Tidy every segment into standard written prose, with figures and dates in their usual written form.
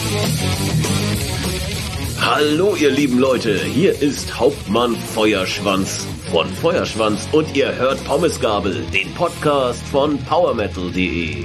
Hallo ihr lieben Leute, hier ist Hauptmann Feuerschwanz von Feuerschwanz und ihr hört Pommesgabel, den Podcast von powermetal.de.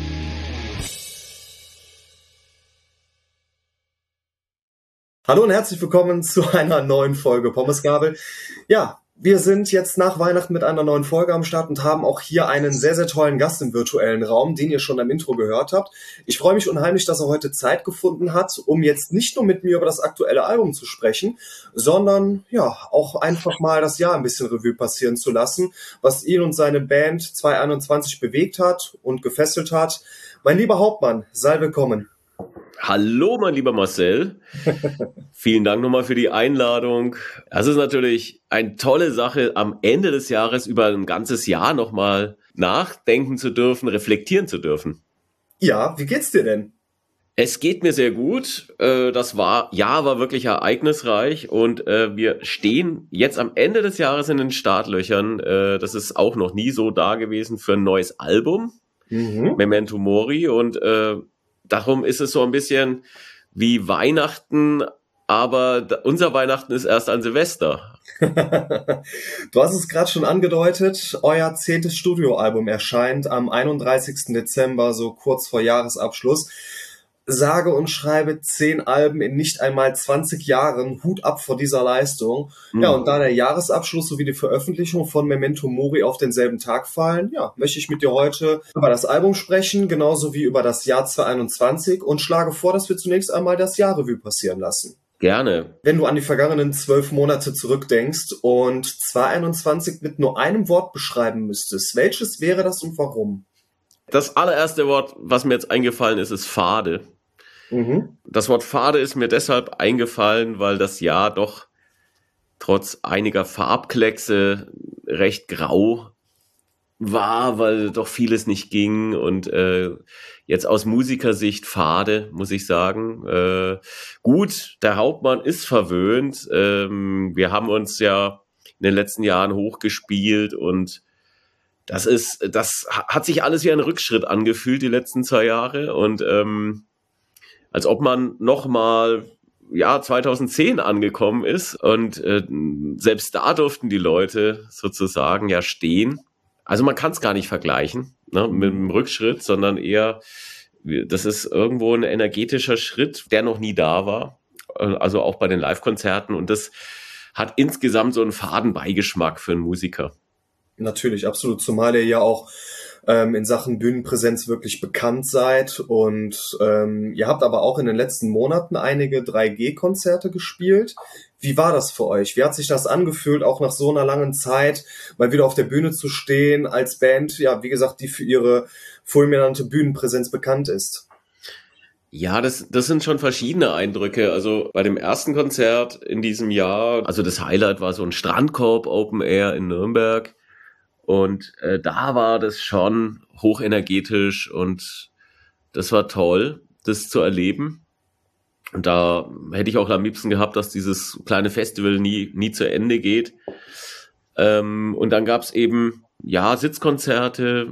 Hallo und herzlich willkommen zu einer neuen Folge Pommesgabel. Ja, wir sind jetzt nach Weihnachten mit einer neuen Folge am Start und haben auch hier einen sehr, sehr tollen Gast im virtuellen Raum, den ihr schon am Intro gehört habt. Ich freue mich unheimlich, dass er heute Zeit gefunden hat, um jetzt nicht nur mit mir über das aktuelle Album zu sprechen, sondern ja auch einfach mal das Jahr ein bisschen Revue passieren zu lassen, was ihn und seine Band 2021 bewegt hat und gefesselt hat. Mein lieber Hauptmann, sei willkommen. Hallo, mein lieber Marcel. Vielen Dank nochmal für die Einladung. Es ist natürlich eine tolle Sache, am Ende des Jahres über ein ganzes Jahr nochmal nachdenken zu dürfen, reflektieren zu dürfen. Ja, wie geht's dir denn? Es geht mir sehr gut. Das Jahr war wirklich ereignisreich und wir stehen jetzt am Ende des Jahres in den Startlöchern. Das ist auch noch nie so da gewesen für ein neues Album, Memento Mori, und darum ist es so ein bisschen wie Weihnachten, aber unser Weihnachten ist erst an Silvester. Du hast es gerade schon angedeutet, euer 10. Studioalbum erscheint am 31. Dezember, so kurz vor Jahresabschluss. Sage und schreibe 10 Alben in nicht einmal 20 Jahren, Hut ab vor dieser Leistung. Ja, und da der Jahresabschluss sowie die Veröffentlichung von Memento Mori auf denselben Tag fallen, ja, möchte ich mit dir heute über das Album sprechen, genauso wie über das Jahr 2021 und schlage vor, dass wir zunächst einmal das Jahrrevue passieren lassen. Gerne. Wenn du an die vergangenen 12 Monate zurückdenkst und 2021 mit nur einem Wort beschreiben müsstest, welches wäre das und warum? Das allererste Wort, was mir jetzt eingefallen ist fade. Das Wort fade ist mir deshalb eingefallen, weil das Jahr doch trotz einiger Farbkleckse recht grau war, weil doch vieles nicht ging und jetzt aus Musikersicht fade, muss ich sagen. Gut, der Hauptmann ist verwöhnt. Wir haben uns ja in den letzten Jahren hochgespielt und das hat sich alles wie ein Rückschritt angefühlt, die letzten 2 Jahre, und als ob man nochmal 2010 angekommen ist und selbst da durften die Leute sozusagen ja stehen. Also man kann es gar nicht vergleichen, ne, mit dem Rückschritt, sondern eher, das ist irgendwo ein energetischer Schritt, der noch nie da war, also auch bei den Live-Konzerten, und das hat insgesamt so einen faden Beigeschmack für einen Musiker. Natürlich, absolut, zumal ihr ja auch in Sachen Bühnenpräsenz wirklich bekannt seid und ihr habt aber auch in den letzten Monaten einige 3G-Konzerte gespielt. Wie war das für euch? Wie hat sich das angefühlt, auch nach so einer langen Zeit mal wieder auf der Bühne zu stehen als Band, ja, wie gesagt, die für ihre fulminante Bühnenpräsenz bekannt ist? Ja, das sind schon verschiedene Eindrücke. Also bei dem ersten Konzert in diesem Jahr, also das Highlight war so ein Strandkorb Open Air in Nürnberg. Und da war das schon hochenergetisch und das war toll, das zu erleben. Und da hätte ich auch am liebsten gehabt, dass dieses kleine Festival nie zu Ende geht. Und dann gab's eben, Sitzkonzerte,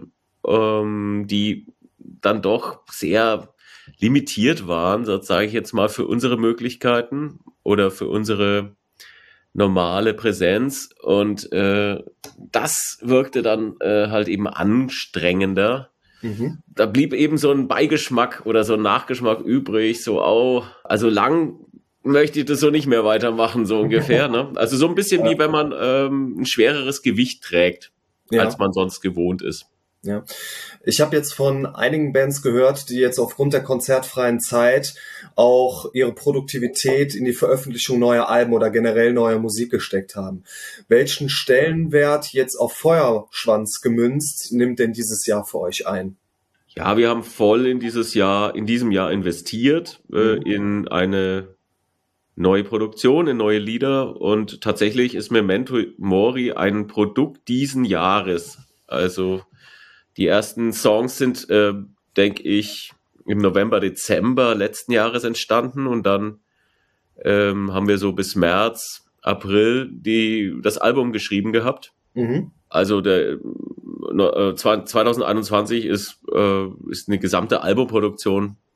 die dann doch sehr limitiert waren, sage ich jetzt mal, für unsere Möglichkeiten oder für unsere normale Präsenz, und das wirkte dann halt eben anstrengender. Da blieb eben so ein Beigeschmack oder so ein Nachgeschmack übrig, so, also lang möchte ich das so nicht mehr weitermachen, so ungefähr, ne? Also so ein bisschen wie wenn man ein schwereres Gewicht trägt, als man sonst gewohnt ist. Ja, ich habe jetzt von einigen Bands gehört, die jetzt aufgrund der konzertfreien Zeit auch ihre Produktivität in die Veröffentlichung neuer Alben oder generell neuer Musik gesteckt haben. Welchen Stellenwert jetzt auf Feuerschwanz gemünzt nimmt denn dieses Jahr für euch ein? Ja, wir haben voll in diesem Jahr investiert in eine neue Produktion, in neue Lieder, und tatsächlich ist Memento Mori ein Produkt diesen Jahres. Also die ersten Songs sind, denke ich, im November, Dezember letzten Jahres entstanden, und dann haben wir so bis März, April das Album geschrieben gehabt. Also 2021 ist eine gesamte Albumproduktion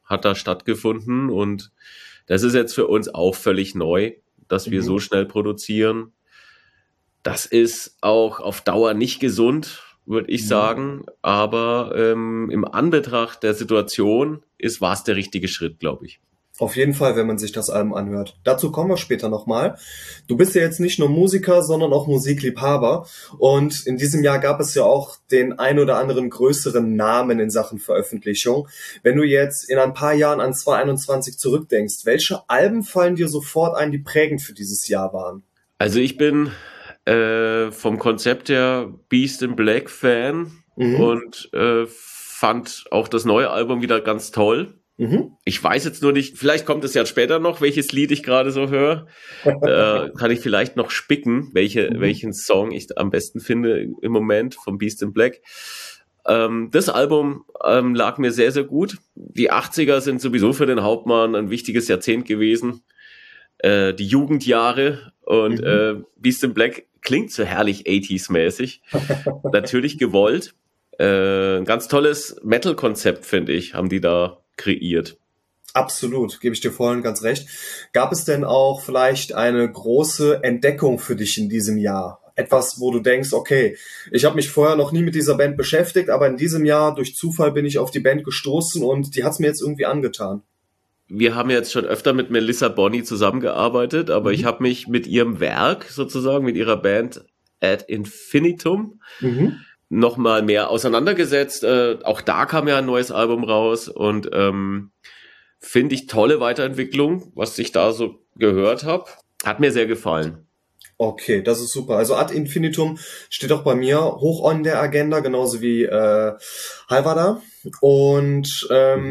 hat da stattgefunden und das ist jetzt für uns auch völlig neu, dass wir so schnell produzieren. Das ist auch auf Dauer nicht gesund, würde ich sagen, aber im Anbetracht der Situation war es der richtige Schritt, glaube ich. Auf jeden Fall, wenn man sich das Album anhört. Dazu kommen wir später nochmal. Du bist ja jetzt nicht nur Musiker, sondern auch Musikliebhaber. Und in diesem Jahr gab es ja auch den ein oder anderen größeren Namen in Sachen Veröffentlichung. Wenn du jetzt in ein paar Jahren an 2021 zurückdenkst, welche Alben fallen dir sofort ein, die prägend für dieses Jahr waren? Also ich bin vom Konzept her Beast in Black Fan und fand auch das neue Album wieder ganz toll. Ich weiß jetzt nur nicht, vielleicht kommt es ja später noch, welches Lied ich gerade so höre. Kann ich vielleicht noch spicken, welchen Song ich am besten finde im Moment vom Beast in Black. Das Album lag mir sehr, sehr gut. Die 80er sind sowieso für den Hauptmann ein wichtiges Jahrzehnt gewesen. Die Jugendjahre und Beast in Black klingt so herrlich 80s-mäßig. Natürlich gewollt. Ein ganz tolles Metal-Konzept, finde ich, haben die da kreiert. Absolut, gebe ich dir voll und ganz recht. Gab es denn auch vielleicht eine große Entdeckung für dich in diesem Jahr? Etwas, wo du denkst, okay, ich habe mich vorher noch nie mit dieser Band beschäftigt, aber in diesem Jahr durch Zufall bin ich auf die Band gestoßen und die hat es mir jetzt irgendwie angetan. Wir haben jetzt schon öfter mit Melissa Bonney zusammengearbeitet, aber ich habe mich mit ihrem Werk sozusagen, mit ihrer Band Ad Infinitum nochmal mehr auseinandergesetzt. Auch da kam ja ein neues Album raus und finde ich tolle Weiterentwicklung, was ich da so gehört habe. Hat mir sehr gefallen. Okay, das ist super. Also Ad Infinitum steht auch bei mir hoch on der Agenda, genauso wie Halvada. Und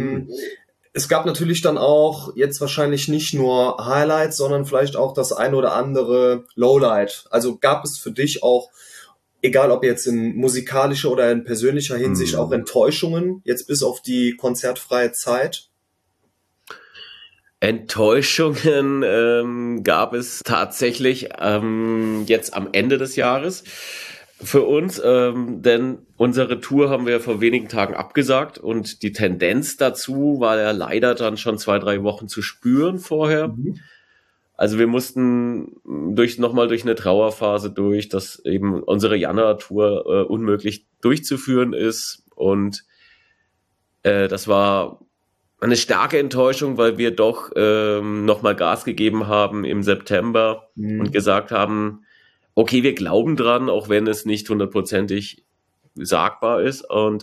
es gab natürlich dann auch jetzt wahrscheinlich nicht nur Highlights, sondern vielleicht auch das ein oder andere Lowlight. Also gab es für dich auch, egal ob jetzt in musikalischer oder in persönlicher Hinsicht, auch Enttäuschungen, jetzt bis auf die konzertfreie Zeit? Enttäuschungen gab es tatsächlich jetzt am Ende des Jahres für uns, denn unsere Tour haben wir vor wenigen Tagen abgesagt und die Tendenz dazu war ja leider dann schon 2-3 Wochen zu spüren vorher. Also wir mussten nochmal durch eine Trauerphase durch, dass eben unsere Januar-Tour unmöglich durchzuführen ist und das war eine starke Enttäuschung, weil wir doch nochmal Gas gegeben haben im September und gesagt haben, okay, wir glauben dran, auch wenn es nicht 100%ig sagbar ist. Und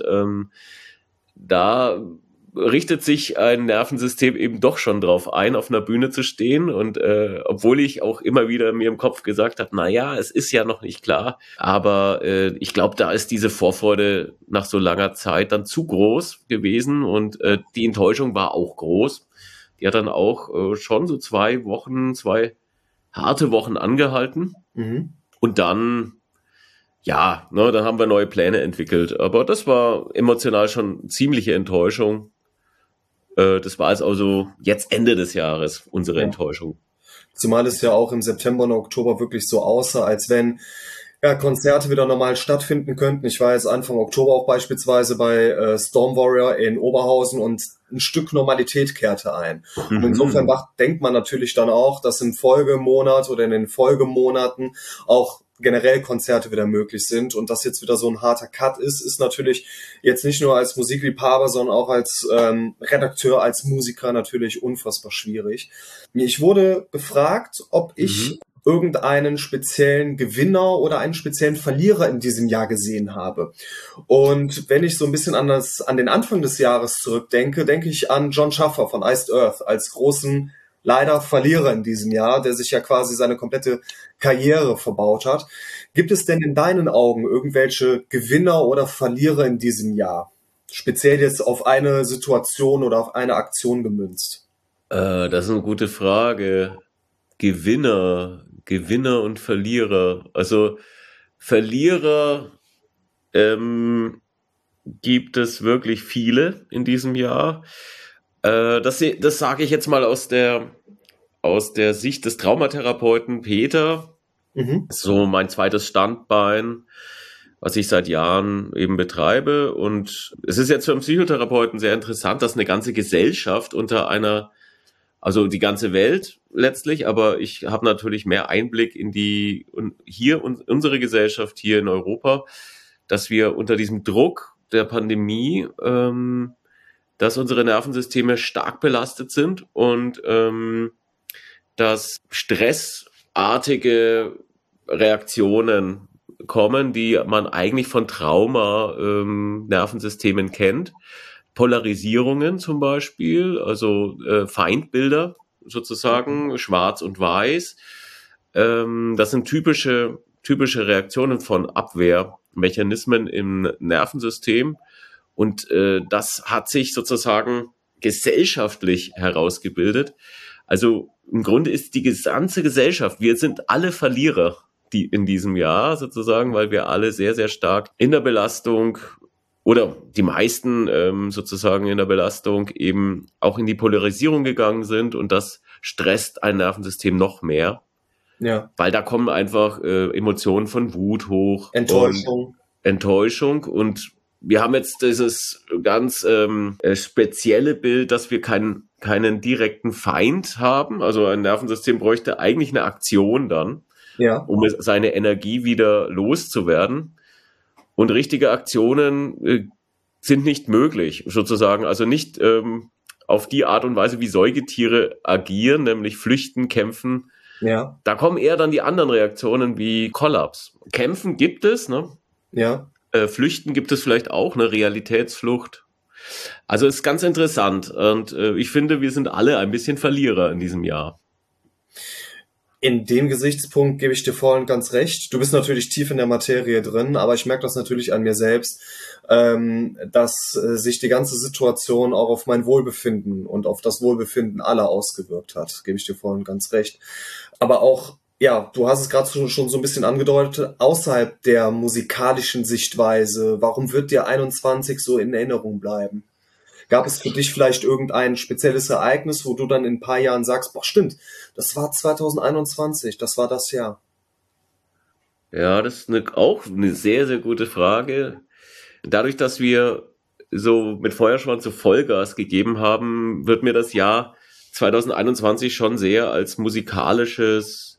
da richtet sich ein Nervensystem eben doch schon drauf ein, auf einer Bühne zu stehen. Und obwohl ich auch immer wieder mir im Kopf gesagt habe, naja, es ist ja noch nicht klar. Aber ich glaube, da ist diese Vorfreude nach so langer Zeit dann zu groß gewesen. Und die Enttäuschung war auch groß. Die hat dann auch schon so 2 harte Wochen angehalten. Und dann, ja, ne, dann haben wir neue Pläne entwickelt. Aber das war emotional schon ziemliche Enttäuschung. Das war also jetzt Ende des Jahres unsere Enttäuschung. Zumal es ja auch im September und Oktober wirklich so aussah, als wenn Konzerte wieder normal stattfinden könnten. Ich war jetzt Anfang Oktober auch beispielsweise bei Storm Warrior in Oberhausen und ein Stück Normalität kehrte ein. Und insofern denkt man natürlich dann auch, dass im Folgemonat oder in den Folgemonaten auch generell Konzerte wieder möglich sind und das jetzt wieder so ein harter Cut ist natürlich jetzt nicht nur als Musikliebhaber, sondern auch als Redakteur, als Musiker natürlich unfassbar schwierig. Ich wurde gefragt, ob ich irgendeinen speziellen Gewinner oder einen speziellen Verlierer in diesem Jahr gesehen habe. Und wenn ich so ein bisschen an den Anfang des Jahres zurückdenke, denke ich an Jon Schaffer von Iced Earth als großen leider Verlierer in diesem Jahr, der sich ja quasi seine komplette Karriere verbaut hat. Gibt es denn in deinen Augen irgendwelche Gewinner oder Verlierer in diesem Jahr? Speziell jetzt auf eine Situation oder auf eine Aktion gemünzt. Das ist eine gute Frage. Gewinner und Verlierer. Also Verlierer gibt es wirklich viele in diesem Jahr. Das sage ich jetzt mal aus der Sicht des Traumatherapeuten Peter. So mein zweites Standbein. was ich seit Jahren eben betreibe. Und es ist jetzt für einen Psychotherapeuten sehr interessant, dass eine ganze Gesellschaft also die ganze Welt letztlich, aber ich habe natürlich mehr Einblick in unsere Gesellschaft hier in Europa, dass wir unter diesem Druck der Pandemie, dass unsere Nervensysteme stark belastet sind und dass stressartige Reaktionen kommen, die man eigentlich von Trauma-Nervensystemen kennt. Polarisierungen zum Beispiel, also Feindbilder sozusagen, schwarz und weiß. Das sind typische Reaktionen von Abwehrmechanismen im Nervensystem. Und das hat sich sozusagen gesellschaftlich herausgebildet. Also im Grunde ist die ganze Gesellschaft, wir sind alle Verlierer in diesem Jahr sozusagen, weil wir alle sehr, sehr stark in der Belastung oder die meisten sozusagen in der Belastung eben auch in die Polarisierung gegangen sind, und das stresst ein Nervensystem noch mehr. Ja. Weil da kommen einfach Emotionen von Wut hoch. Enttäuschung. Und wir haben jetzt dieses ganz spezielle Bild, dass wir keinen direkten Feind haben. Also ein Nervensystem bräuchte eigentlich eine Aktion dann, um seine Energie wieder loszuwerden. Und richtige Aktionen sind nicht möglich, sozusagen. Also nicht auf die Art und Weise, wie Säugetiere agieren, nämlich flüchten, kämpfen. Ja. Da kommen eher dann die anderen Reaktionen wie Kollaps. Kämpfen gibt es, ne? Ja. Flüchten gibt es vielleicht auch, eine Realitätsflucht. Also ist ganz interessant. Und ich finde, wir sind alle ein bisschen Verlierer in diesem Jahr. In dem Gesichtspunkt gebe ich dir voll und ganz recht. Du bist natürlich tief in der Materie drin, aber ich merke das natürlich an mir selbst, dass sich die ganze Situation auch auf mein Wohlbefinden und auf das Wohlbefinden aller ausgewirkt hat. Gebe ich dir voll und ganz recht. Aber auch, ja, du hast es gerade schon so ein bisschen angedeutet, außerhalb der musikalischen Sichtweise, warum wird dir 21 so in Erinnerung bleiben? Gab es für dich vielleicht irgendein spezielles Ereignis, wo du dann in ein paar Jahren sagst, boah, stimmt, das war 2021, das war das Jahr? Ja, das ist auch eine sehr, sehr gute Frage. Dadurch, dass wir so mit Feuerschwanz so Vollgas gegeben haben, wird mir das Jahr 2021 schon sehr als musikalisches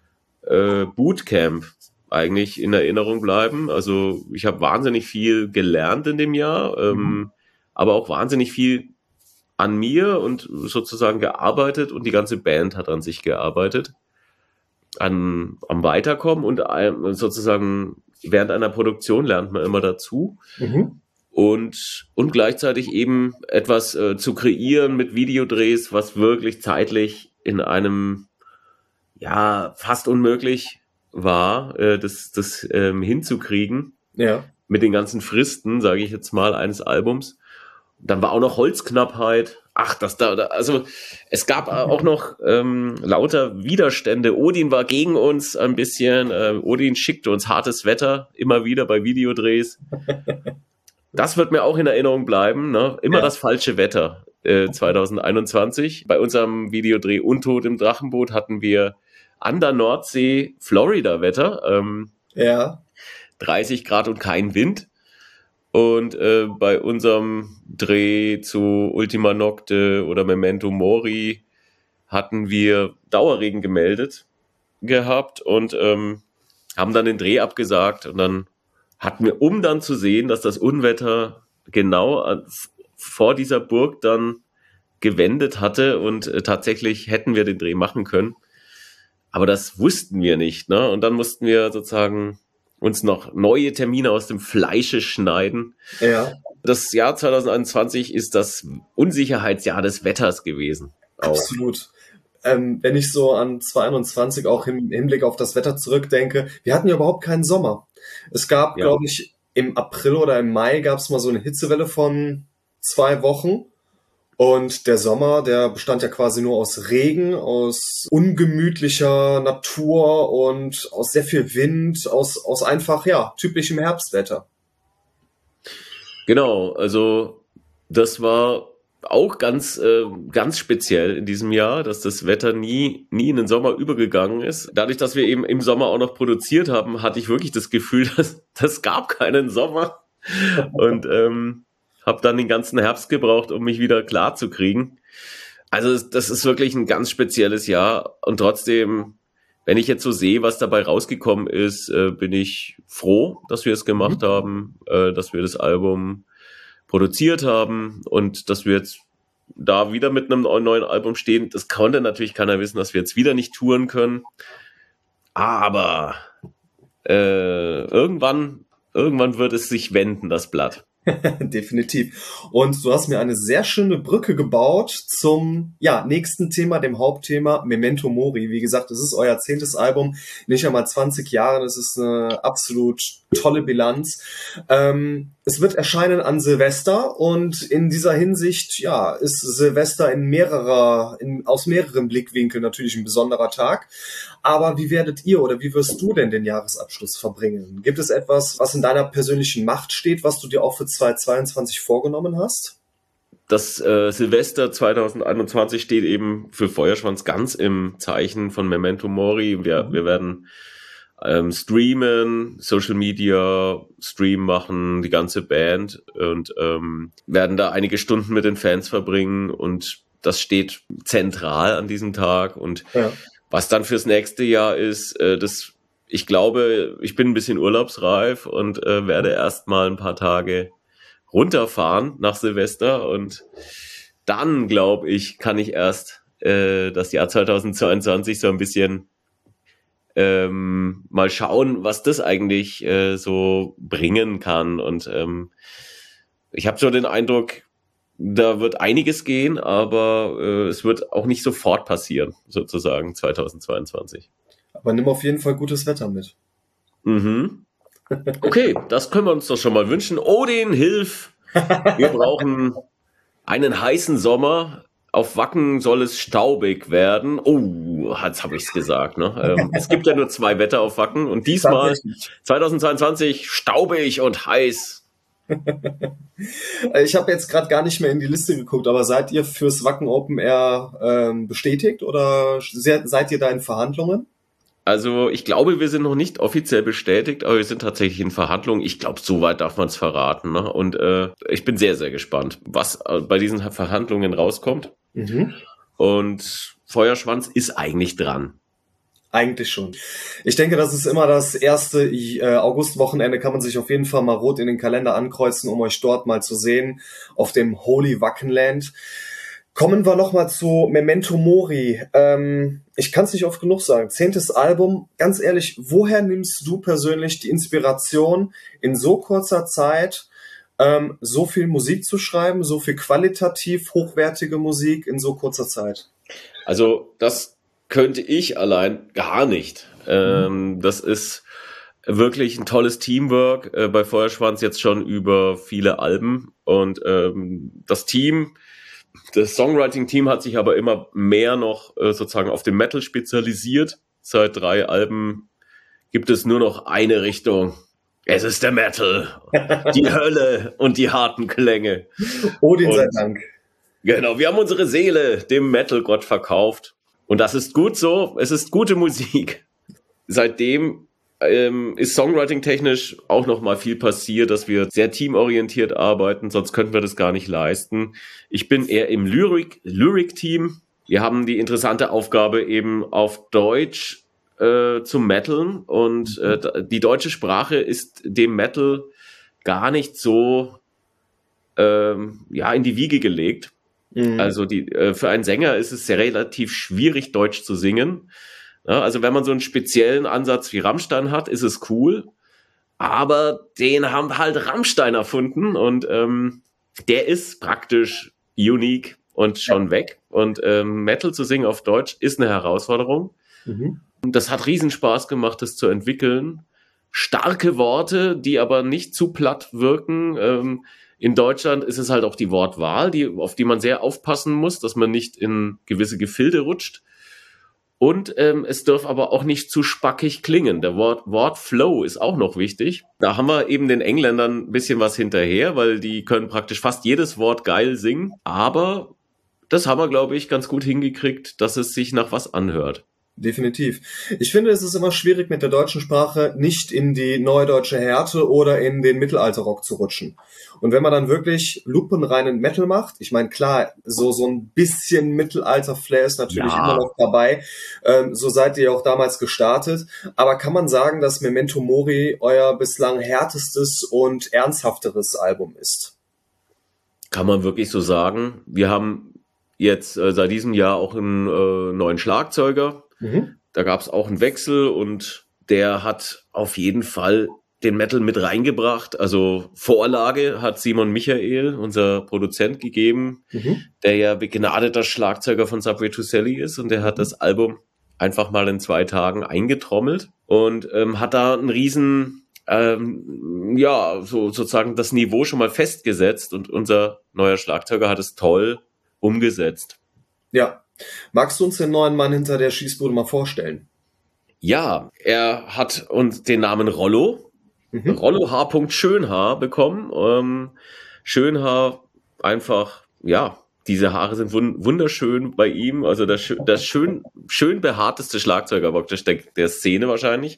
Bootcamp eigentlich in Erinnerung bleiben. Also ich habe wahnsinnig viel gelernt in dem Jahr, aber auch wahnsinnig viel an mir und sozusagen gearbeitet, und die ganze Band hat an sich gearbeitet, am Weiterkommen, und sozusagen während einer Produktion lernt man immer dazu. Und gleichzeitig eben etwas zu kreieren mit Videodrehs, was wirklich zeitlich in einem, ja, fast unmöglich war, das hinzukriegen. Ja. Mit den ganzen Fristen, sage ich jetzt mal, eines Albums. Dann war auch noch Holzknappheit. Also es gab auch noch lauter Widerstände. Odin war gegen uns ein bisschen. Odin schickte uns hartes Wetter immer wieder bei Videodrehs. Das wird mir auch in Erinnerung bleiben. Ne? Immer das falsche Wetter 2021. Bei unserem Videodreh Untot im Drachenboot hatten wir an der Nordsee Florida-Wetter. 30 Grad und kein Wind. Und bei unserem Dreh zu Ultima Nocte oder Memento Mori hatten wir Dauerregen gemeldet gehabt und haben dann den Dreh abgesagt. Und dann hatten wir, um dann zu sehen, dass das Unwetter genau vor dieser Burg dann gewendet hatte, und tatsächlich hätten wir den Dreh machen können. Aber das wussten wir nicht, ne? Und dann mussten wir sozusagen uns noch neue Termine aus dem Fleische schneiden. Ja. Das Jahr 2021 ist das Unsicherheitsjahr des Wetters gewesen. Auch. Absolut. Wenn ich so an 2021 auch im Hinblick auf das Wetter zurückdenke, wir hatten ja überhaupt keinen Sommer. Es gab, glaube ich, im April oder im Mai gab es mal so eine Hitzewelle von 2 Wochen. Und der Sommer, der bestand ja quasi nur aus Regen, aus ungemütlicher Natur und aus sehr viel Wind, aus einfach, ja, typischem Herbstwetter. Genau, also das war auch ganz speziell in diesem Jahr, dass das Wetter nie in den Sommer übergegangen ist. Dadurch, dass wir eben im Sommer auch noch produziert haben, hatte ich wirklich das Gefühl, dass das gab keinen Sommer. Und habe dann den ganzen Herbst gebraucht, um mich wieder klar zu kriegen. Also das ist wirklich ein ganz spezielles Jahr. Und trotzdem, wenn ich jetzt so sehe, was dabei rausgekommen ist, bin ich froh, dass wir es gemacht haben, dass wir das Album produziert haben und dass wir jetzt da wieder mit einem neuen Album stehen. Das konnte natürlich keiner wissen, dass wir jetzt wieder nicht touren können. Aber irgendwann wird es sich wenden, das Blatt. Definitiv. Und du hast mir eine sehr schöne Brücke gebaut zum nächsten Thema, dem Hauptthema Memento Mori. Wie gesagt, es ist euer 10. Album, nicht einmal 20 Jahre. Das ist eine absolut tolle Bilanz. Es wird erscheinen an Silvester und in dieser Hinsicht, ist Silvester aus mehreren Blickwinkeln natürlich ein besonderer Tag. Aber wie werdet ihr oder wie wirst du denn den Jahresabschluss verbringen? Gibt es etwas, was in deiner persönlichen Macht steht, was du dir auch für 2022 vorgenommen hast? Das Silvester 2021 steht eben für Feuerschwanz ganz im Zeichen von Memento Mori. Wir werden streamen, Social Media Stream machen, die ganze Band und werden da einige Stunden mit den Fans verbringen und das steht zentral an diesem Tag und was dann fürs nächste Jahr ist, ich glaube, ich bin ein bisschen urlaubsreif und werde erst mal ein paar Tage runterfahren nach Silvester und dann, glaube ich, kann ich erst das Jahr 2022 so ein bisschen mal schauen, was das eigentlich so bringen kann. Und ich habe so den Eindruck, da wird einiges gehen, aber es wird auch nicht sofort passieren, sozusagen 2022. Aber nimm auf jeden Fall gutes Wetter mit. Mhm. Okay, das können wir uns doch schon mal wünschen. Odin, hilf! Wir brauchen einen heißen Sommer. Auf Wacken soll es staubig werden. Oh, jetzt habe ich es gesagt. Ne? Es gibt ja nur 2 Wetter auf Wacken und diesmal 2022 staubig und heiß. Ich habe jetzt gerade gar nicht mehr in die Liste geguckt, aber seid ihr fürs Wacken Open Air bestätigt oder seid ihr da in Verhandlungen? Also ich glaube, wir sind noch nicht offiziell bestätigt, aber wir sind tatsächlich in Verhandlungen. Ich glaube, so weit darf man es verraten. Ne? Und ich bin sehr, sehr gespannt, was bei diesen Verhandlungen rauskommt. Mhm. Und Feuerschwanz ist eigentlich dran. Eigentlich schon. Ich denke, das ist immer das erste Augustwochenende, kann man sich auf jeden Fall mal rot in den Kalender ankreuzen, um euch dort mal zu sehen, auf dem Holy Wackenland. Kommen wir nochmal zu Memento Mori. Ich kann es nicht oft genug sagen. 10. Album. Ganz ehrlich, woher nimmst du persönlich die Inspiration, in so kurzer Zeit so viel Musik zu schreiben, so viel qualitativ hochwertige Musik in so kurzer Zeit? Also das könnte ich allein gar nicht. Das ist wirklich ein tolles Teamwork bei Feuerschwanz jetzt schon über viele Alben und das Songwriting-Team hat sich aber immer mehr noch sozusagen auf den Metal spezialisiert. Seit 3 Alben gibt es nur noch eine Richtung. Es ist der Metal, die Hölle und die harten Klänge. Odin sei Dank. Genau, wir haben unsere Seele dem Metal-Gott verkauft. Und das ist gut so, es ist gute Musik. Seitdem ist Songwriting-technisch auch noch mal viel passiert, dass wir sehr teamorientiert arbeiten, sonst könnten wir das gar nicht leisten. Ich bin eher im Lyric-Team. Wir haben die interessante Aufgabe, eben auf Deutsch zu metaln und die deutsche Sprache ist dem Metal gar nicht so in die Wiege gelegt. Mhm. Also für einen Sänger ist es sehr relativ schwierig, Deutsch zu singen. Ja, also wenn man so einen speziellen Ansatz wie Rammstein hat, ist es cool. Aber den haben halt Rammstein erfunden und der ist praktisch unique und schon weg. Und Metal zu singen auf Deutsch ist eine Herausforderung. Mhm. Das hat riesen Spaß gemacht, das zu entwickeln. Starke Worte, die aber nicht zu platt wirken. In Deutschland ist es halt auch die Wortwahl, auf die man sehr aufpassen muss, dass man nicht in gewisse Gefilde rutscht. Und es darf aber auch nicht zu spackig klingen. Der Wortflow ist auch noch wichtig. Da haben wir eben den Engländern ein bisschen was hinterher, weil die können praktisch fast jedes Wort geil singen. Aber das haben wir, glaube ich, ganz gut hingekriegt, dass es sich nach was anhört. Definitiv. Ich finde, es ist immer schwierig, mit der deutschen Sprache nicht in die neudeutsche Härte oder in den Mittelalterrock zu rutschen. Und wenn man dann wirklich lupenreinen Metal macht, ich meine, klar, so ein bisschen Mittelalter-Flair ist natürlich immer noch dabei. So seid ihr auch damals gestartet. Aber kann man sagen, dass Memento Mori euer bislang härtestes und ernsthafteres Album ist? Kann man wirklich so sagen. Wir haben jetzt seit diesem Jahr auch einen neuen Schlagzeuger. Da gab es auch einen Wechsel und der hat auf jeden Fall den Metal mit reingebracht. Also Vorlage hat Simon Michael, unser Produzent, gegeben, der ja begnadeter Schlagzeuger von Subway to Sally ist, und der hat das Album einfach mal in 2 Tagen eingetrommelt und hat da einen riesen, sozusagen das Niveau schon mal festgesetzt, und unser neuer Schlagzeuger hat es toll umgesetzt. Ja. Magst du uns den neuen Mann hinter der Schießbude mal vorstellen? Ja, er hat uns den Namen Rollo, Rollo H. Schönhaar bekommen. Schönhaar einfach, ja, diese Haare sind wunderschön bei ihm. Also das schön behaarteste Schlagzeuger praktisch der Szene wahrscheinlich.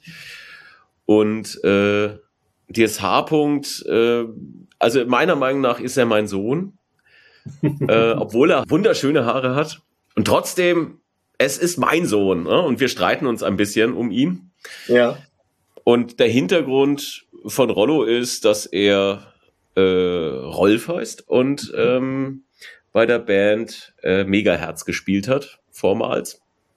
Und das H-Punkt, also meiner Meinung nach ist er mein Sohn, obwohl er wunderschöne Haare hat. Und trotzdem, es ist mein Sohn, ne? Und wir streiten uns ein bisschen um ihn. Ja. Und der Hintergrund von Rollo ist, dass er Rolf heißt und bei der Band Megaherz gespielt hat, vormals.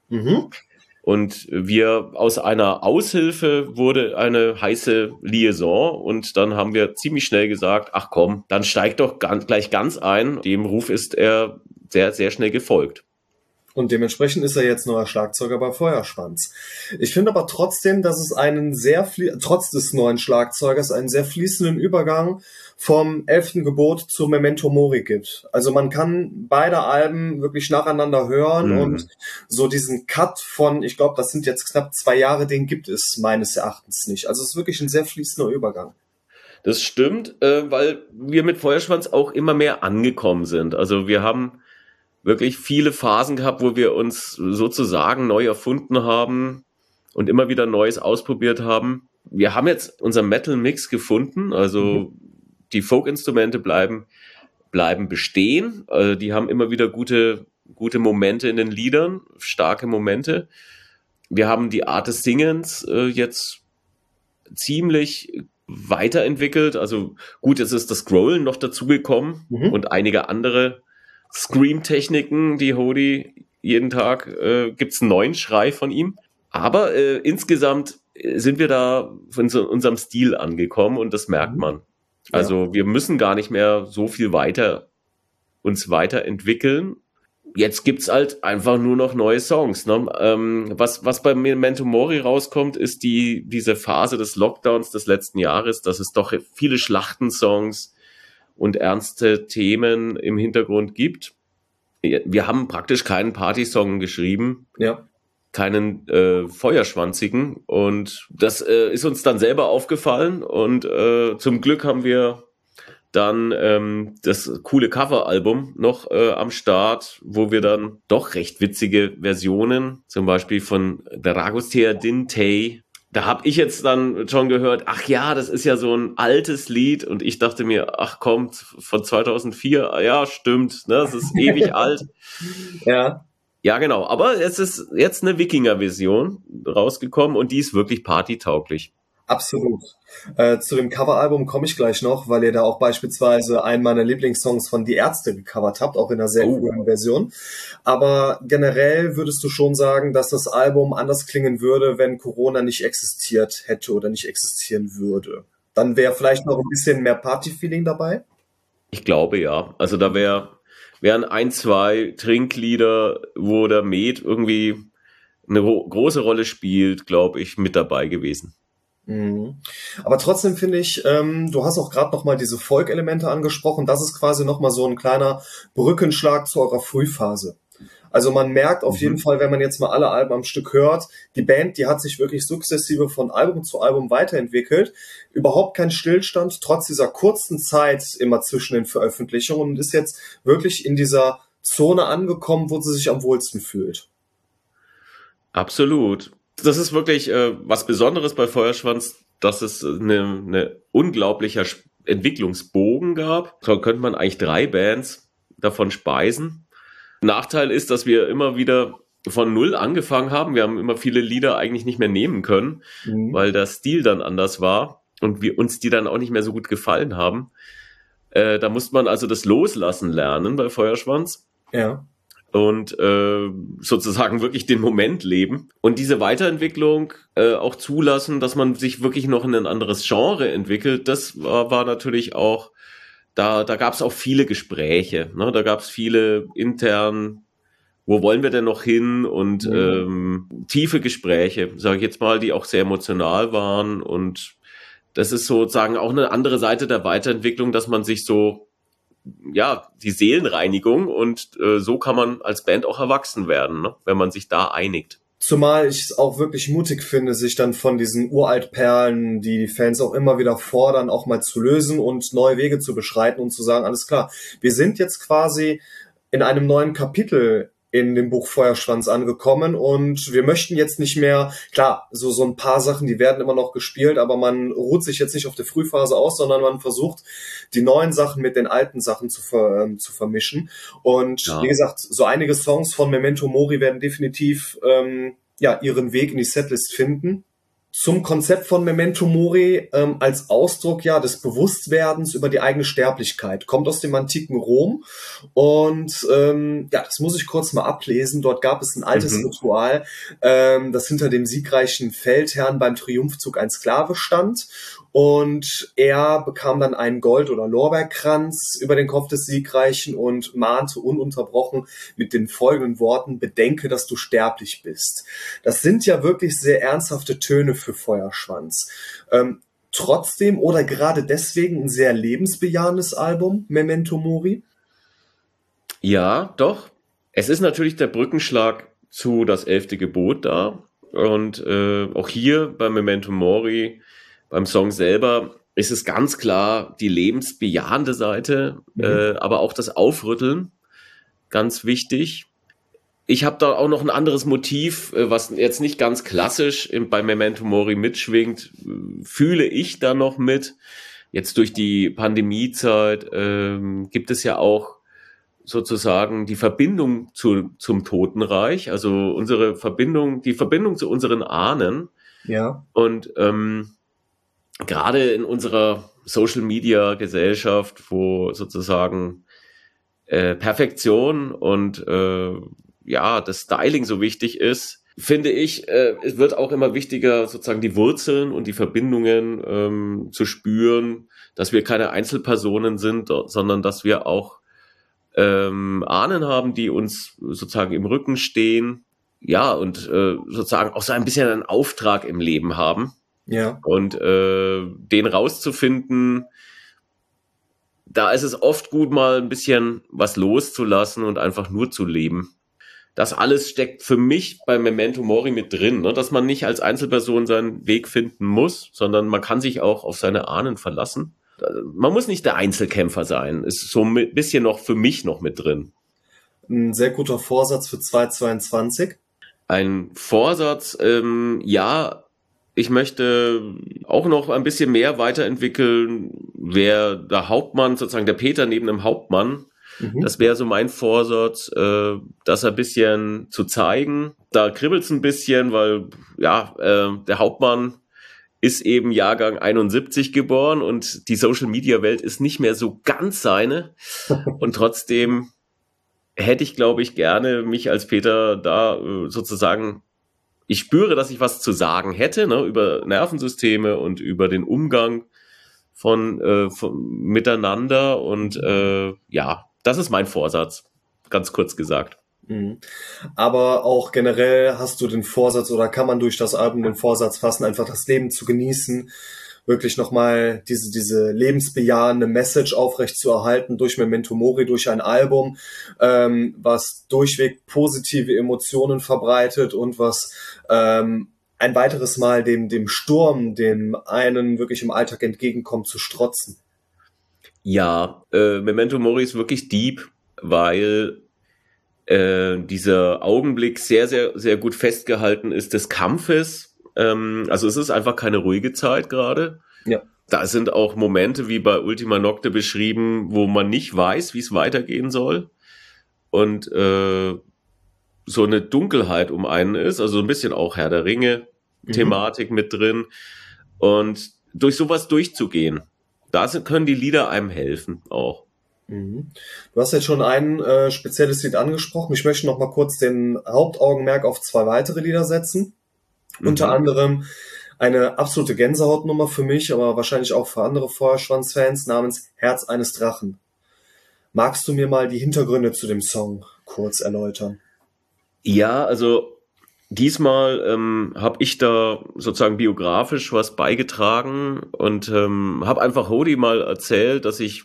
Und wir aus einer Aushilfe wurde eine heiße Liaison, und dann haben wir ziemlich schnell gesagt, ach komm, dann steig doch gleich ganz ein. Dem Ruf ist er sehr, sehr schnell gefolgt. Und dementsprechend ist er jetzt neuer Schlagzeuger bei Feuerschwanz. Ich finde aber trotzdem, dass es trotz des neuen Schlagzeugers einen sehr fließenden Übergang vom 11. Gebot zu Memento Mori gibt. Also man kann beide Alben wirklich nacheinander hören und so diesen Cut von, ich glaube, das sind jetzt knapp 2 Jahre, den gibt es meines Erachtens nicht. Also es ist wirklich ein sehr fließender Übergang. Das stimmt, weil wir mit Feuerschwanz auch immer mehr angekommen sind. Also wir haben wirklich viele Phasen gehabt, wo wir uns sozusagen neu erfunden haben und immer wieder Neues ausprobiert haben. Wir haben jetzt unseren Metal-Mix gefunden, also die Folk-Instrumente bleiben bestehen. Also die haben immer wieder gute Momente in den Liedern, starke Momente. Wir haben die Art des Singens jetzt ziemlich weiterentwickelt. Also gut, jetzt ist das Growlen noch dazugekommen und einige andere Scream-Techniken, die Hody jeden Tag, gibt's einen neuen Schrei von ihm. Aber insgesamt sind wir da von unserem Stil angekommen, und das merkt man. Also wir müssen gar nicht mehr so viel uns weiterentwickeln. Jetzt gibt's halt einfach nur noch neue Songs. Ne? Was bei Memento Mori rauskommt, ist diese Phase des Lockdowns des letzten Jahres, dass es doch viele Schlachtensongs und ernste Themen im Hintergrund gibt. Wir haben praktisch keinen Partysong geschrieben, keinen feuerschwanzigen, und das ist uns dann selber aufgefallen, und zum Glück haben wir dann das coole Coveralbum noch am Start, wo wir dann doch recht witzige Versionen, zum Beispiel von Dragostea Dintei, da habe ich jetzt dann schon gehört, ach ja, das ist ja so ein altes Lied, und ich dachte mir, ach komm, von 2004, ja, stimmt, ne, das ist ewig alt. Ja, genau, aber es ist jetzt eine Wikinger-Version rausgekommen, und die ist wirklich partytauglich. Absolut. Zu dem Coveralbum komme ich gleich noch, weil ihr da auch beispielsweise einen meiner Lieblingssongs von Die Ärzte gecovert habt, auch in einer sehr coolen Version. Aber generell würdest du schon sagen, dass das Album anders klingen würde, wenn Corona nicht existiert hätte oder nicht existieren würde? Dann wäre vielleicht noch ein bisschen mehr Party-Feeling dabei? Ich glaube, ja. Also da wären 1, 2 Trinklieder, wo der Met irgendwie eine große Rolle spielt, glaube ich, mit dabei gewesen. Aber trotzdem finde ich, du hast auch gerade nochmal diese Folk-Elemente angesprochen. Das ist quasi nochmal so ein kleiner Brückenschlag zu eurer Frühphase. Also man merkt auf jeden Fall, wenn man jetzt mal alle Alben am Stück hört, die Band, die hat sich wirklich sukzessive von Album zu Album weiterentwickelt. Überhaupt kein Stillstand, trotz dieser kurzen Zeit immer zwischen den Veröffentlichungen, und ist jetzt wirklich in dieser Zone angekommen, wo sie sich am wohlsten fühlt. Absolut. Das ist wirklich was Besonderes bei Feuerschwanz, dass es eine unglaublicher Entwicklungsbogen gab. So könnte man eigentlich 3 Bands davon speisen. Nachteil ist, dass wir immer wieder von Null angefangen haben. Wir haben immer viele Lieder eigentlich nicht mehr nehmen können, weil der Stil dann anders war und wir uns die dann auch nicht mehr so gut gefallen haben. Da musste man also das Loslassen lernen bei Feuerschwanz. Ja. Und sozusagen wirklich den Moment leben und diese Weiterentwicklung auch zulassen, dass man sich wirklich noch in ein anderes Genre entwickelt. Das war natürlich auch, da gab es auch viele Gespräche, ne? Da gab es viele intern, wo wollen wir denn noch hin, und tiefe Gespräche, sage ich jetzt mal, die auch sehr emotional waren, und das ist sozusagen auch eine andere Seite der Weiterentwicklung, dass man sich so, ja, die Seelenreinigung, und so kann man als Band auch erwachsen werden, ne? Wenn man sich da einigt. Zumal ich es auch wirklich mutig finde, sich dann von diesen Uraltperlen, die die Fans auch immer wieder fordern, auch mal zu lösen und neue Wege zu beschreiten und zu sagen, alles klar, wir sind jetzt quasi in einem neuen Kapitel in dem Buch Feuerschwanz angekommen und wir möchten jetzt nicht mehr, klar, so ein paar Sachen, die werden immer noch gespielt, aber man ruht sich jetzt nicht auf der Frühphase aus, sondern man versucht, die neuen Sachen mit den alten Sachen zu vermischen. Und ja, wie gesagt, so einige Songs von Memento Mori werden definitiv ihren Weg in die Setlist finden. Zum Konzept von Memento Mori als Ausdruck des Bewusstwerdens über die eigene Sterblichkeit. Kommt aus dem antiken Rom und das muss ich kurz mal ablesen. Dort gab es ein altes Ritual, das hinter dem siegreichen Feldherrn beim Triumphzug ein Sklave stand, und er bekam dann einen Gold- oder Lorbeerkranz über den Kopf des Siegreichen und mahnte ununterbrochen mit den folgenden Worten: Bedenke, dass du sterblich bist. Das sind ja wirklich sehr ernsthafte Töne für Feuerschwanz. Trotzdem oder gerade deswegen ein sehr lebensbejahendes Album, Memento Mori? Ja, doch. Es ist natürlich der Brückenschlag zu Das 11. Gebot da. Und auch hier bei Memento Mori, beim Song selber, ist es ganz klar die lebensbejahende Seite, aber auch das Aufrütteln, ganz wichtig. Ich habe da auch noch ein anderes Motiv, was jetzt nicht ganz klassisch bei Memento Mori mitschwingt, fühle ich da noch mit. Jetzt durch die Pandemiezeit gibt es ja auch sozusagen die Verbindung zum Totenreich, also die Verbindung zu unseren Ahnen. Ja. Und gerade in unserer Social-Media-Gesellschaft, wo sozusagen Perfektion und das Styling so wichtig ist, finde ich, es wird auch immer wichtiger, sozusagen die Wurzeln und die Verbindungen zu spüren, dass wir keine Einzelpersonen sind, sondern dass wir auch Ahnen haben, die uns sozusagen im Rücken stehen, ja, und sozusagen auch so ein bisschen einen Auftrag im Leben haben. Ja. Und den rauszufinden, da ist es oft gut, mal ein bisschen was loszulassen und einfach nur zu leben. Das alles steckt für mich bei Memento Mori mit drin, ne? Dass man nicht als Einzelperson seinen Weg finden muss, sondern man kann sich auch auf seine Ahnen verlassen. Man muss nicht der Einzelkämpfer sein, ist so ein bisschen noch für mich noch mit drin. Ein sehr guter Vorsatz für 2022. Ein Vorsatz, ich möchte auch noch ein bisschen mehr weiterentwickeln, wer der Hauptmann, sozusagen der Peter neben dem Hauptmann. Das wäre so mein Vorsatz, das ein bisschen zu zeigen. Da kribbelt's ein bisschen, weil der Hauptmann ist eben Jahrgang 71 geboren und die Social-Media-Welt ist nicht mehr so ganz seine. Und trotzdem hätte ich, glaube ich, gerne mich als Peter da sozusagen, ich spüre, dass ich was zu sagen hätte, ne, über Nervensysteme und über den Umgang von miteinander, und das ist mein Vorsatz, ganz kurz gesagt. Aber auch generell hast du den Vorsatz, oder kann man durch das Album den Vorsatz fassen, einfach das Leben zu genießen, wirklich nochmal diese lebensbejahende Message aufrechtzuerhalten durch Memento Mori, durch ein Album, was durchweg positive Emotionen verbreitet und was ein weiteres Mal dem Sturm, dem einen wirklich im Alltag entgegenkommt, zu strotzen. Ja, Memento Mori ist wirklich deep, weil dieser Augenblick sehr, sehr, sehr gut festgehalten ist des Kampfes. Also es ist einfach keine ruhige Zeit gerade. Ja. Da sind auch Momente wie bei Ultima Nocte beschrieben, wo man nicht weiß, wie es weitergehen soll. Und so eine Dunkelheit um einen ist, also so ein bisschen auch Herr der Ringe-Thematik mit drin. Und durch sowas durchzugehen, können die Lieder einem helfen auch. Du hast jetzt schon ein spezielles Lied angesprochen. Ich möchte noch mal kurz den Hauptaugenmerk auf 2 weitere Lieder setzen. Unter anderem eine absolute Gänsehautnummer für mich, aber wahrscheinlich auch für andere Feuerschwanz-Fans, namens Herz eines Drachen. Magst du mir mal die Hintergründe zu dem Song kurz erläutern? Ja, also diesmal habe ich da sozusagen biografisch was beigetragen und habe einfach Hodi mal erzählt, dass ich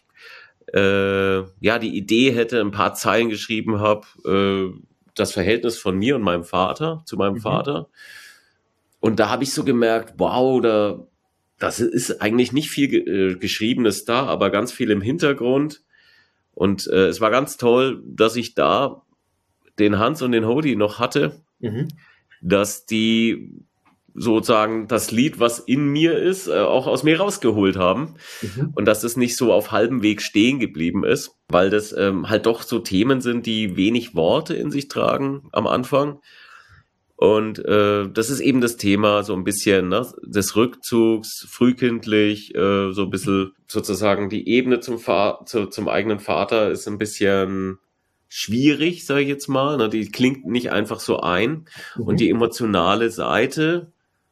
die Idee hätte, ein paar Zeilen geschrieben habe, das Verhältnis von mir und meinem Vater zu meinem Vater. Und da habe ich so gemerkt, wow, das ist eigentlich nicht viel Geschriebenes da, aber ganz viel im Hintergrund. Und es war ganz toll, dass ich da den Hans und den Hodi noch hatte, dass die sozusagen das Lied, was in mir ist, auch aus mir rausgeholt haben und dass das nicht so auf halbem Weg stehen geblieben ist, weil das halt doch so Themen sind, die wenig Worte in sich tragen am Anfang. Und das ist eben das Thema so ein bisschen des Rückzugs, frühkindlich, so ein bisschen sozusagen die Ebene zum eigenen Vater ist ein bisschen schwierig, sage ich jetzt mal. Ne? Die klingt nicht einfach so ein. Und die emotionale Seite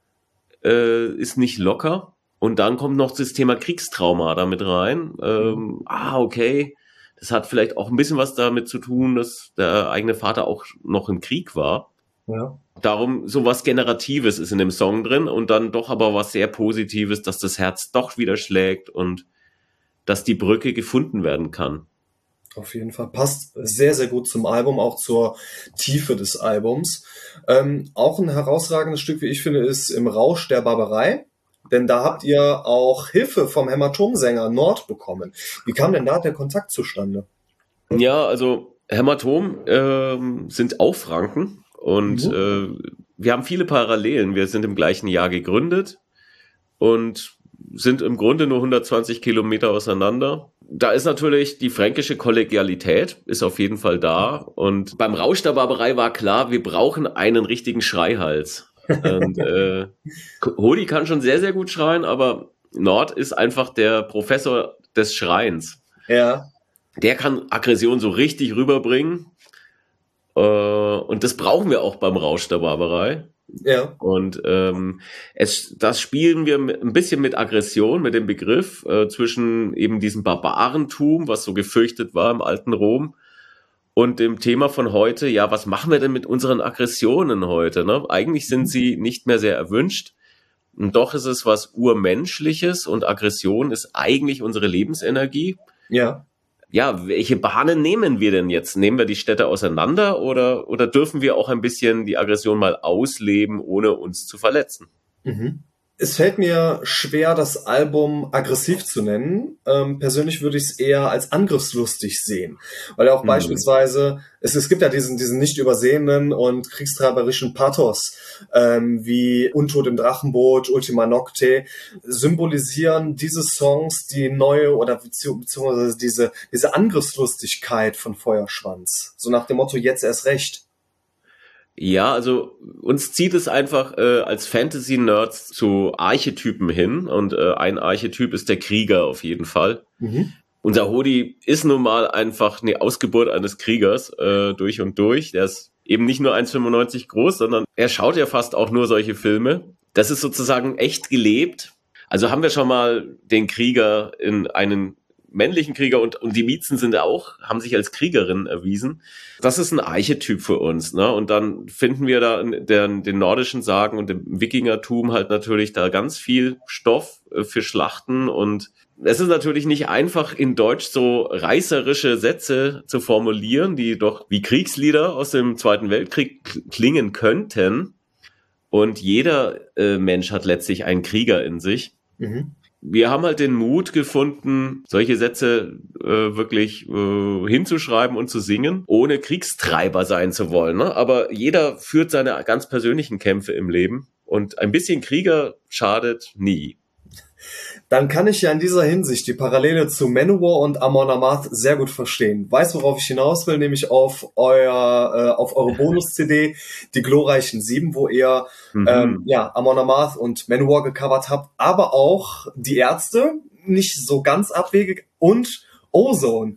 ist nicht locker. Und dann kommt noch das Thema Kriegstrauma damit rein. Okay, das hat vielleicht auch ein bisschen was damit zu tun, dass der eigene Vater auch noch im Krieg war. Ja. Darum sowas Generatives ist in dem Song drin und dann doch aber was sehr Positives, dass das Herz doch wieder schlägt und dass die Brücke gefunden werden kann. Auf jeden Fall. Passt sehr, sehr gut zum Album, auch zur Tiefe des Albums. Auch ein herausragendes Stück, wie ich finde, ist Im Rausch der Barbarei. Denn da habt ihr auch Hilfe vom Hämatom-Sänger Nord bekommen. Wie kam denn da der Kontakt zustande? Ja, also Hämatom sind auch Franken und wir haben viele Parallelen. Wir sind im gleichen Jahr gegründet und sind im Grunde nur 120 Kilometer auseinander. Da ist natürlich die fränkische Kollegialität, ist auf jeden Fall da. Und beim Rausch der Barbarei war klar, wir brauchen einen richtigen Schreihals. Und Hodi kann schon sehr, sehr gut schreien, aber Nord ist einfach der Professor des Schreins. Ja. Der kann Aggression so richtig rüberbringen. Und das brauchen wir auch beim Rausch der Barbarei. Ja. Und das spielen wir ein bisschen mit Aggression, mit dem Begriff zwischen eben diesem Barbarentum, was so gefürchtet war im alten Rom, und dem Thema von heute, ja, was machen wir denn mit unseren Aggressionen heute? Ne? Eigentlich sind sie nicht mehr sehr erwünscht. Und doch ist es was Urmenschliches und Aggression ist eigentlich unsere Lebensenergie. Ja. Ja, welche Bahnen nehmen wir denn jetzt? Nehmen wir die Städte auseinander oder dürfen wir auch ein bisschen die Aggression mal ausleben, ohne uns zu verletzen? Es fällt mir schwer, das Album aggressiv zu nennen. Persönlich würde ich es eher als angriffslustig sehen. Weil auch beispielsweise, es gibt ja diesen nicht übersehenen und kriegstreiberischen Pathos, wie Untot im Drachenboot, Ultima Nocte, symbolisieren diese Songs die neue oder beziehungsweise diese Angriffslustigkeit von Feuerschwanz. So nach dem Motto, jetzt erst recht. Ja, also uns zieht es einfach als Fantasy-Nerds zu Archetypen hin und ein Archetyp ist der Krieger auf jeden Fall. Unser Hodi ist nun mal einfach eine Ausgeburt eines Kriegers durch und durch. Der ist eben nicht nur 1,95 groß, sondern er schaut ja fast auch nur solche Filme. Das ist sozusagen echt gelebt. Also haben wir schon mal den Krieger in einen männlichen Krieger und die Miezen sind auch, haben sich als Kriegerinnen erwiesen. Das ist ein Archetyp für uns, ne? Und dann finden wir da in den nordischen Sagen und dem Wikingertum halt natürlich da ganz viel Stoff für Schlachten, und es ist natürlich nicht einfach, in Deutsch so reißerische Sätze zu formulieren, die doch wie Kriegslieder aus dem Zweiten Weltkrieg klingen könnten. Und jeder Mensch hat letztlich einen Krieger in sich. Mhm. Wir haben halt den Mut gefunden, solche Sätze wirklich hinzuschreiben und zu singen, ohne Kriegstreiber sein zu wollen, ne? Aber jeder führt seine ganz persönlichen Kämpfe im Leben, und ein bisschen Krieger schadet nie. Dann kann ich ja in dieser Hinsicht die Parallele zu Manowar und Amon Amarth sehr gut verstehen. Weißt, worauf ich hinaus will, nämlich auf eure Bonus-CD, die glorreichen 7, wo ihr Amon Amarth und Manowar gecovert habt, aber auch die Ärzte, nicht so ganz abwegig, und Ozone.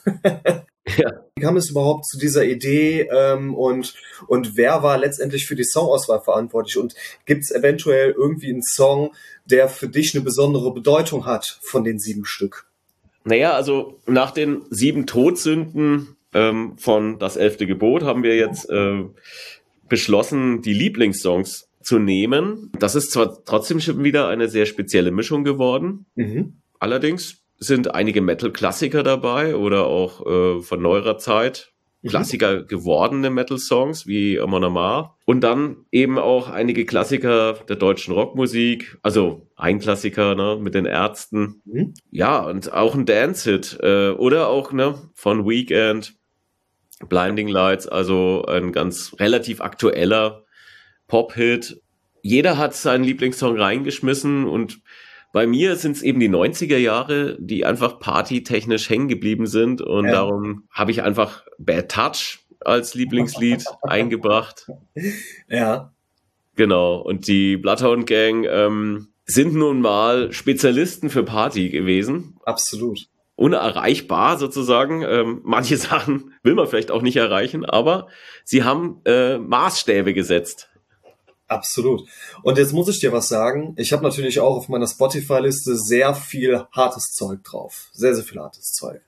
Ja. Wie kam es überhaupt zu dieser Idee und wer war letztendlich für die Songauswahl verantwortlich? Und gibt es eventuell irgendwie einen Song, der für dich eine besondere Bedeutung hat von den 7 Stück? Naja, also nach den 7 Todsünden von Das 11. Gebot haben wir jetzt beschlossen, die Lieblingssongs zu nehmen. Das ist zwar trotzdem schon wieder eine sehr spezielle Mischung geworden. Mhm. Allerdings sind einige Metal-Klassiker dabei oder auch von neuerer Zeit Klassiker gewordene Metal-Songs wie Amon Amarth. Und dann eben auch einige Klassiker der deutschen Rockmusik, also ein Klassiker, ne, mit den Ärzten. Mhm. Ja, und auch ein Dance-Hit oder auch von Weekend, Blinding Lights, also ein ganz relativ aktueller Pop-Hit. Jeder hat seinen Lieblingssong reingeschmissen, und bei mir sind es eben die 90er Jahre, die einfach partytechnisch hängen geblieben sind, und darum habe ich einfach Bad Touch als Lieblingslied eingebracht. Ja. Genau, und die Bloodhound Gang sind nun mal Spezialisten für Party gewesen. Absolut. Unerreichbar sozusagen. Manche Sachen will man vielleicht auch nicht erreichen, aber sie haben Maßstäbe gesetzt. Absolut. Und jetzt muss ich dir was sagen. Ich habe natürlich auch auf meiner Spotify-Liste sehr viel hartes Zeug drauf. Sehr, sehr viel hartes Zeug.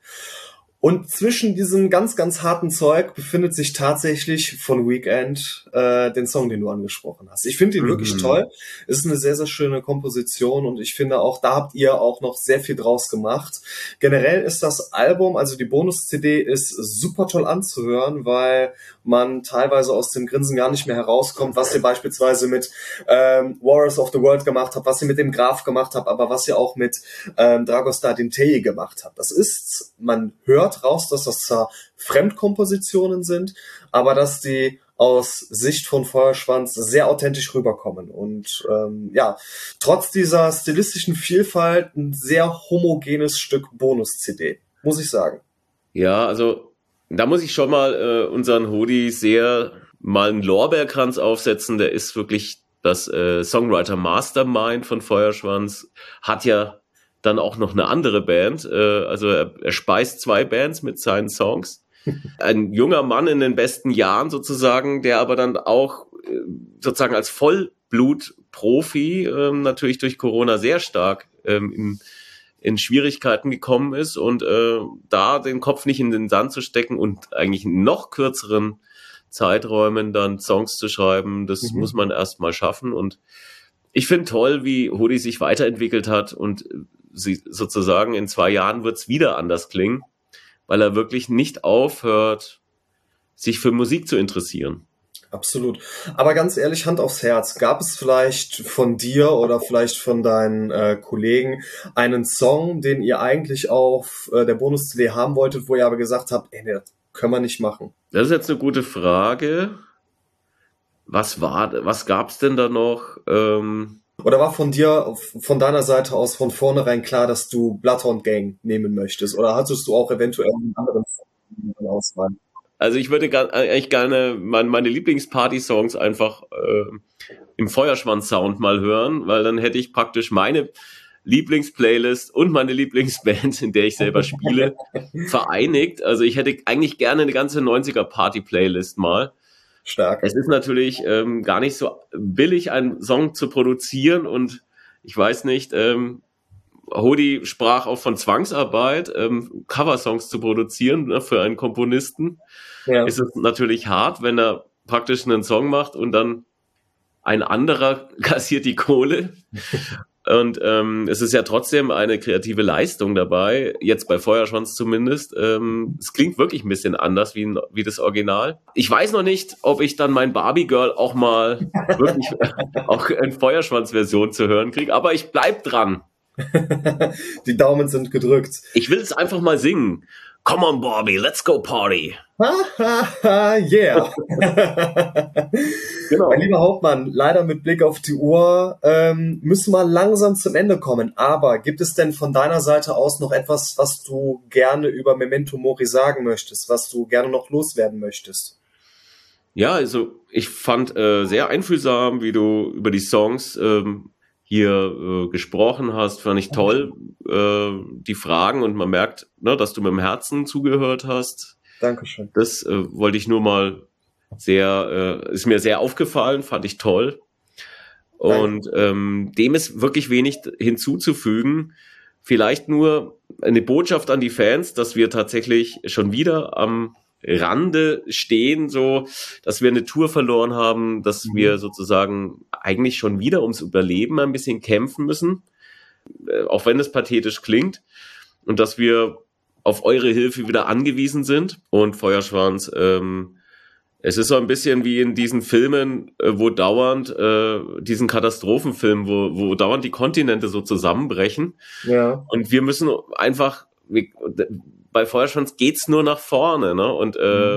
Und zwischen diesem ganz, ganz harten Zeug befindet sich tatsächlich von Weekend den Song, den du angesprochen hast. Ich finde ihn wirklich toll. Es ist eine sehr, sehr schöne Komposition, und ich finde auch, da habt ihr auch noch sehr viel draus gemacht. Generell ist das Album, also die Bonus-CD, ist super toll anzuhören, weil man teilweise aus dem Grinsen gar nicht mehr herauskommt, was ihr beispielsweise mit Warriors of the World gemacht habt, was ihr mit dem Graf gemacht habt, aber was ihr auch mit Dragostar Dinteji gemacht habt. Das ist, man hört raus, dass das zwar Fremdkompositionen sind, aber dass die aus Sicht von Feuerschwanz sehr authentisch rüberkommen und trotz dieser stilistischen Vielfalt ein sehr homogenes Stück Bonus-CD, muss ich sagen. Ja, also da muss ich schon mal unseren Hodi sehr mal einen Lorbeerkranz aufsetzen. Der ist wirklich das Songwriter Mastermind von Feuerschwanz, hat ja dann auch noch eine andere Band, also er speist 2 Bands mit seinen Songs. Ein junger Mann in den besten Jahren sozusagen, der aber dann auch sozusagen als Vollblut-Profi natürlich durch Corona sehr stark in Schwierigkeiten gekommen ist, und da den Kopf nicht in den Sand zu stecken und eigentlich in noch kürzeren Zeiträumen dann Songs zu schreiben, das muss man erst mal schaffen. Und ich finde toll, wie Hodi sich weiterentwickelt hat, und sie sozusagen in 2 Jahren wird es wieder anders klingen, weil er wirklich nicht aufhört, sich für Musik zu interessieren. Absolut. Aber ganz ehrlich, Hand aufs Herz, gab es vielleicht von dir oder vielleicht von deinen Kollegen einen Song, den ihr eigentlich auf der Bonus-CD haben wolltet, wo ihr aber gesagt habt, nee, das können wir nicht machen? Das ist jetzt eine gute Frage. Was gab's denn da noch? Oder war von deiner Seite aus von vornherein klar, dass du Bloodhound Gang nehmen möchtest? Oder hattest du auch eventuell einen anderen Auswahl? Also ich würde eigentlich gerne meine Lieblingsparty-Songs einfach im Feuerschwanz-Sound mal hören, weil dann hätte ich praktisch meine Lieblingsplaylist und meine Lieblingsband, in der ich selber spiele, vereinigt. Also ich hätte eigentlich gerne eine ganze 90er-Party-Playlist mal. Stark. Es ist natürlich gar nicht so billig, einen Song zu produzieren, und ich weiß nicht, Hodi sprach auch von Zwangsarbeit, Coversongs zu produzieren, ne, für einen Komponisten. Ja. Ist es natürlich hart, wenn er praktisch einen Song macht und dann ein anderer kassiert die Kohle. Und es ist ja trotzdem eine kreative Leistung dabei, jetzt bei Feuerschwanz zumindest. Es klingt wirklich ein bisschen anders wie das Original. Ich weiß noch nicht, ob ich dann mein Barbie Girl auch mal wirklich auch in Feuerschwanz-Version zu hören kriege, aber ich bleib dran. Die Daumen sind gedrückt. Ich will es einfach mal singen. Come on, Barbie, let's go party. Yeah. Genau. Mein lieber Hauptmann, leider mit Blick auf die Uhr müssen wir langsam zum Ende kommen. Aber gibt es denn von deiner Seite aus noch etwas, was du gerne über Memento Mori sagen möchtest, was du gerne noch loswerden möchtest? Ja, also ich fand sehr einfühlsam, wie du über die Songs hier gesprochen hast, fand ich toll, die Fragen, und man merkt, ne, dass du mit dem Herzen zugehört hast. Dankeschön. Das wollte ich nur mal ist mir sehr aufgefallen, fand ich toll. Und dem ist wirklich wenig hinzuzufügen. Vielleicht nur eine Botschaft an die Fans, dass wir tatsächlich schon wieder am Rande stehen, so, dass wir eine Tour verloren haben, dass wir sozusagen eigentlich schon wieder ums Überleben ein bisschen kämpfen müssen, auch wenn es pathetisch klingt, und dass wir auf eure Hilfe wieder angewiesen sind. Und Feuerschwanz, es ist so ein bisschen wie in diesen Filmen, wo dauernd, diesen Katastrophenfilmen, wo dauernd die Kontinente so zusammenbrechen. Ja. Und wir müssen einfach, bei Feuerschwanz geht's nur nach vorne, ne? Und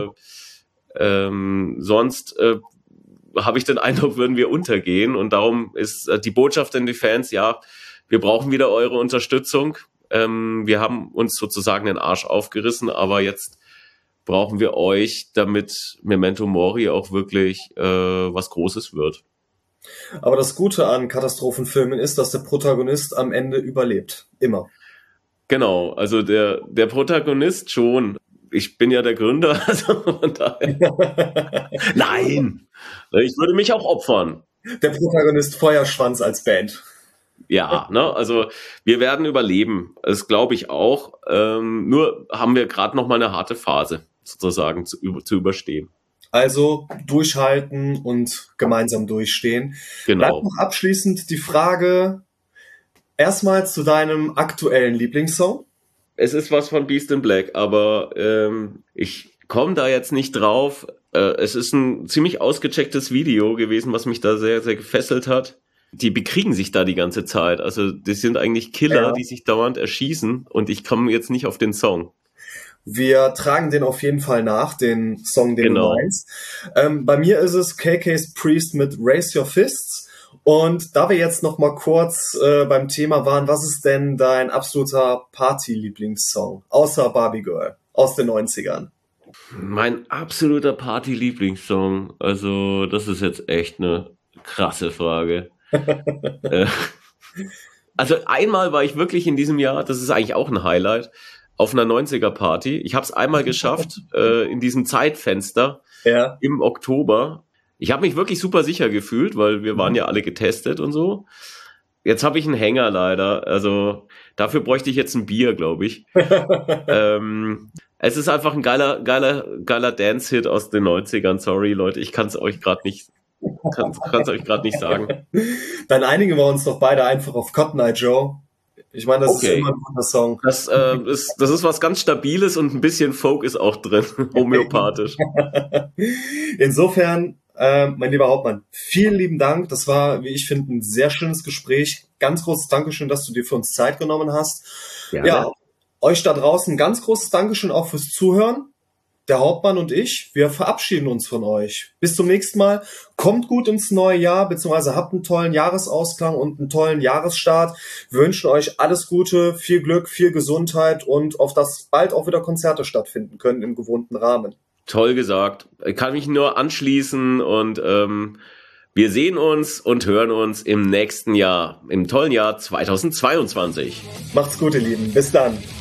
sonst habe ich den Eindruck, würden wir untergehen. Und darum ist die Botschaft an die Fans, ja, wir brauchen wieder eure Unterstützung. Wir haben uns sozusagen den Arsch aufgerissen, aber jetzt brauchen wir euch, damit Memento Mori auch wirklich was Großes wird. Aber das Gute an Katastrophenfilmen ist, dass der Protagonist am Ende überlebt. Immer. Genau, also der Protagonist schon. Ich bin ja der Gründer, also von daher. Nein, ich würde mich auch opfern. Der Protagonist Feuerschwanz als Band. Ja, ne, also wir werden überleben, das glaube ich auch. Nur haben wir gerade noch mal eine harte Phase sozusagen zu überstehen. Also durchhalten und gemeinsam durchstehen. Genau. Bleibt noch abschließend die Frage erstmal zu deinem aktuellen Lieblingssong. Es ist was von Beast in Black, aber ich komme da jetzt nicht drauf. Es ist ein ziemlich ausgechecktes Video gewesen, was mich da sehr, sehr gefesselt hat. Die bekriegen sich da die ganze Zeit. Also das sind eigentlich Killer, ja, die sich dauernd erschießen, und ich komme jetzt nicht auf den Song. Wir tragen den auf jeden Fall nach, den Song, den du meinst. Bei mir ist es KK's Priest mit Raise Your Fists. Und da wir jetzt noch mal kurz beim Thema waren, was ist denn dein absoluter Party-Lieblingssong, außer Barbie Girl aus den 90ern? Mein absoluter Party-Lieblingssong, also das ist jetzt echt eine krasse Frage. Also einmal war ich wirklich in diesem Jahr, das ist eigentlich auch ein Highlight, auf einer 90er-Party. Ich habe es einmal geschafft, in diesem Zeitfenster im Oktober. Ich habe mich wirklich super sicher gefühlt, weil wir waren ja alle getestet und so. Jetzt habe ich einen Hänger leider. Also dafür bräuchte ich jetzt ein Bier, glaube ich. Es ist einfach ein geiler Dance-Hit aus den 90ern. Sorry, Leute, ich kann es euch gerade nicht sagen. Dann einigen wir uns doch beide einfach auf Cotton Eye Joe. Ich meine, das ist immer ein guter Song. Das ist was ganz Stabiles, und ein bisschen Folk ist auch drin, homöopathisch. Insofern, mein lieber Hauptmann, vielen lieben Dank. Das war, wie ich finde, ein sehr schönes Gespräch. Ganz großes Dankeschön, dass du dir für uns Zeit genommen hast. Ja, euch da draußen ganz großes Dankeschön auch fürs Zuhören. Der Hauptmann und ich, wir verabschieden uns von euch. Bis zum nächsten Mal. Kommt gut ins neue Jahr, beziehungsweise habt einen tollen Jahresausklang und einen tollen Jahresstart. Wir wünschen euch alles Gute, viel Glück, viel Gesundheit und auf dass bald auch wieder Konzerte stattfinden können im gewohnten Rahmen. Toll gesagt. Ich kann mich nur anschließen, und wir sehen uns und hören uns im nächsten Jahr, im tollen Jahr 2022. Macht's gut, ihr Lieben. Bis dann.